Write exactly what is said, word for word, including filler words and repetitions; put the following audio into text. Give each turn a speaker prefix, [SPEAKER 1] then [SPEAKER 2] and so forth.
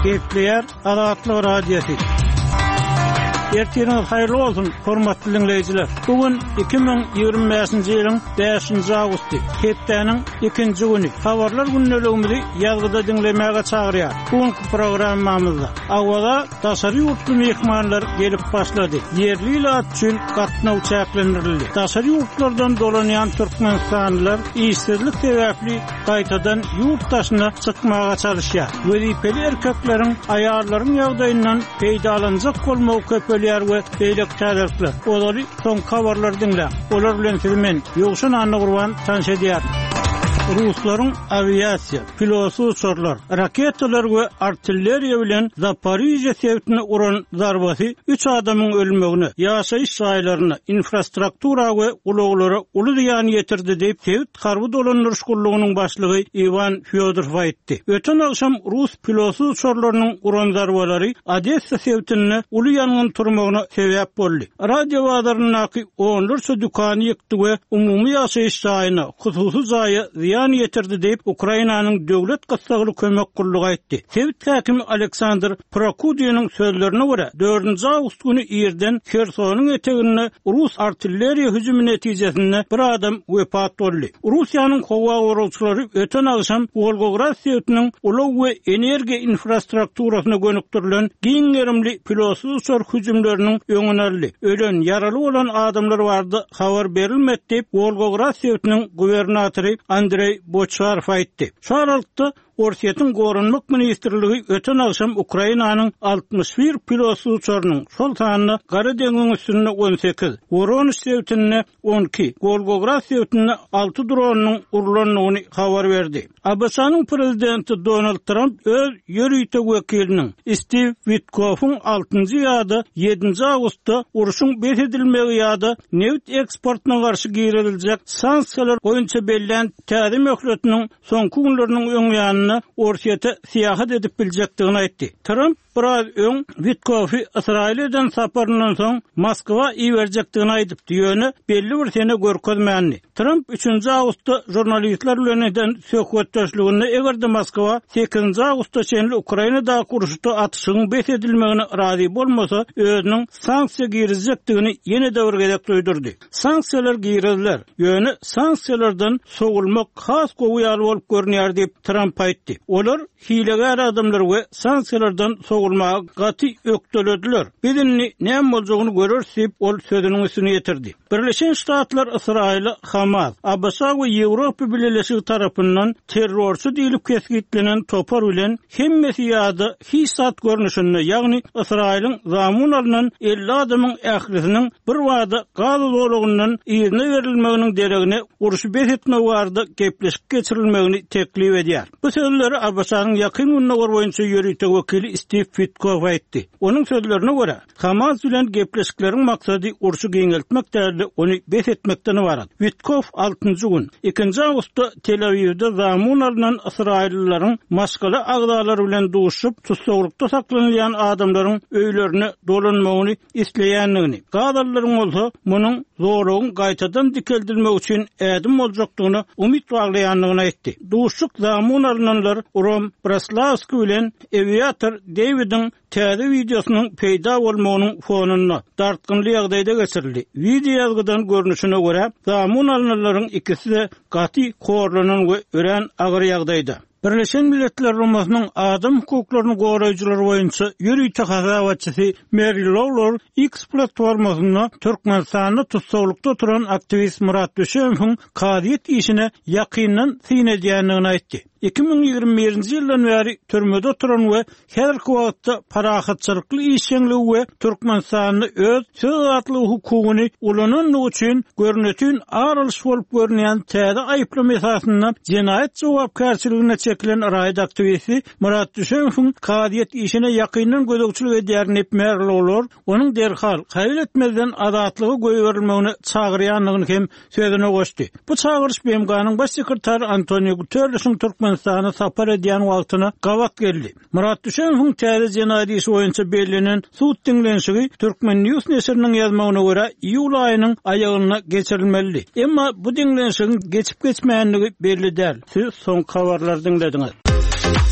[SPEAKER 1] Gepleyer Azatlyk Radiosu. Ertiriniz hayırlı olsun, hormatly dinleyijiler. Bugün iki bin ýygrimi beşinji ýylyň beşinji awgusty, hepdeniň ikinji güni. Habarlar günnelegimizi ýazgyda dinlemäge çagyrýar. Bugünkü programmamyzda awada daşary ýurtly mehmanlar gelip başlady. Yerli ilat üçin gatnaw çäklendirildi. Daşary ýurtlardan dolanýan türkmenstanlylar işsizlik sebäpli gaýtadan ýurtdaşyna çykmaga çalışýar. Wezipeli erkekleriň aýarlaryň ýagdaýyndan peýdalanjak bolmagy köpelýär we beýlek täzelikler. Olary soň habarlar dinle. Olar bilen sizi men Ýogşan Anna Gurban tanışdyrýar. Ruslaryň aviasiýa, pilotsy uçurlar, raketalar we artilleriýa bilen Zaporizhia sewtine uran zarbasy üç adamyň ölümegine, ýaşaýyş şaýlaryna, infrastruktura we ulaglara uly ýan ýetirdi diýip sewt harby dolandyryş gullugynyň başlygy Ivan Fyodorov aýtdy. Öten akşam Rus pilotsy uçurlarynyň uran zarbalary Odessa sewtine uly ýanyň turmagyna sebäp boldy. Radio wadarynyň onlarça dükany ýykdy we umumy ýaşaýyş şaýyna, hususy jaýy ýan ýetirdi diýip Ukrainanyň döwlet gassagly kömek gullugy aýtdy. Sewt häkimi Aleksandr Prokudiyanyň sözlerine görä, dördünji awgust güni ýerden Khersonyň etegine Rus artilleriýa hüjümi netijesinde bir adam wepat boldy. Russiýanyň howa goragçylary öten akşam Volgograd sewtiniň ulug we energiýa infrastrukturasyna gönükdirilen giň gerimli pilotsy uçur hüjümleriniň öňüne aldy. Ölen, ýaraly bolan adamlar bardy, habar berilmedi diýip Volgograd sewtiniň gubernatory Andrey Boçarov aýtdy. Şu aralykda Orsiýetiň gorunmak ministrligi öten akşam Ukrainanyň altmış bir pilotsy uçurynyň şol sanyny Gara deňiň üstüne on sekiz, Voronezh sewtine on iki, Volgograd sewtine alty dronyň urulanyny habar berdi. A B S-nyň prezidenti Donald Trump öz ýörüýte wekiliniň Steve Witkoff'un altynjy ýa-da ýedinji awgustda uruşyň besedilmegi ýa-da neft eksportyna garşy giýriljek sanksiýalar boýunça bellän täze möhletiniň soňky günleriniň öňýanyny Orsiýete siýahat edip biljekdigini aýtdy. Trump biraz öň Witkoffy Israilden saparyndan soň Moskwa iýerjekdigini aýdyp diýeni belli bir sene görkezmändi. Trump üçünji awgustda jurnalistler bilen eden söhbetdeşliginde egerde Moskwa sekizinji awgustda çenli Ukrainada kuruşda atyşyň besedilmegine razy bolmasa özüniň sanksiýa giýirecekdigini ýene de örgedek duýdurdy. Sanksiýalar giýirilýär. Ýöne sanksiýalardan sogulmak has gowy bolup görnýär diýip Trump aýtdy. Olar hilegar adamlar we sanksiýalardan sogulmaga gaty ökdelediler. Bizini näme boljagyny görürsip ol sözüniň üstüne ýetirdi. Birleşen Ştatlar Israila, Hamas, A B S we Ýewropa Birleşigi tarapyndan terrorçy diýilip kesgitlenen topar bilen hemmesi ýa-da hisat görnüşinde, ýagny Israilyň zamun alynan elli adamyň ählisiniň bir wada gazy dolugyndan ýerine berilmeginiň deregine uruşy besetme barada gepleşik geçirilmegini teklip edýär. Bu sözleri A B S-nyň ýakyn günler boýunça ýörüýte wekili Steve Witkoff aýtdy. Onuň sözlerine görä, Hamas bilen gepleşikleriň maksady uruşy giňeltmek däli, ony besetmekden ibarat. Witkoff altynjy gün, ikinji awgustda Tel Avivde zamun alynan Israillilaryň maskala agdalary bilen duşup, tutsaglykda saklanýan adamlaryň öýlerine dolanmagyny isleýänligini, gadalaryň bolsa munyň zorugyň gaýtadan dikeldilmek üçin ädim boljakdygyny umyt baglaýanlygyny aýtdy. Duşuk zamun alynanlar Rom Braslavski bilen aviator David'in täze videosynyň peýda bolmagynyň fonuna dartgynly ýagdaýda geçirildi. Video ýazgydan görnüşine görä, zamun alynanlaryň ikisi de gaty korlanan we ören agyr ýagdaýda. Birleşen Milletler Rumasynyň adam hukuklaryny goraýjylary boýunça ýörüýte hazabatçysy Mary Lawlor X platformasyna Türkmenistanyň tutsaglykda turan aktivist Murat Döşemowyň kadyet işine ýakyndan synedýänligini aýtdy. iki bin ýygrimi birinji ýyldan bäri türmede oturan we häzirki wagtda parahatçylykly işçilik we Türkmenistanyň öz söz atly hukugyny ulananlygy üçin görnetýän aralyş bolup görnýän täze aýplama esasyna jinayet jogapkärçiligine çekilen raýat aktivisti Murat Döşemowyň kadyet işine ýakyndan gözegçilik edýärni Merlolor onuň derhal kabul etmeden azatlygy goýberilmegine çagyrýanlygyny hem sözüne goşdy. Bu çagyrış B M G'nyň baş sekretary Antonio Guterres'in Türkmen Türkmenistan'a sapar ediyen wagtyna gabat geldi. Murat Döşemowyň täze jenayet işi boýunça belinen sud dinlenşigi Türkmen News neşriniň ýazmagyna görä iýul aýynyň aýagyna geçirilmeli. Emma bu dinlenşigiň geçip geçmeýänligi belli däl. Siz soň habarlar dinlediňiz.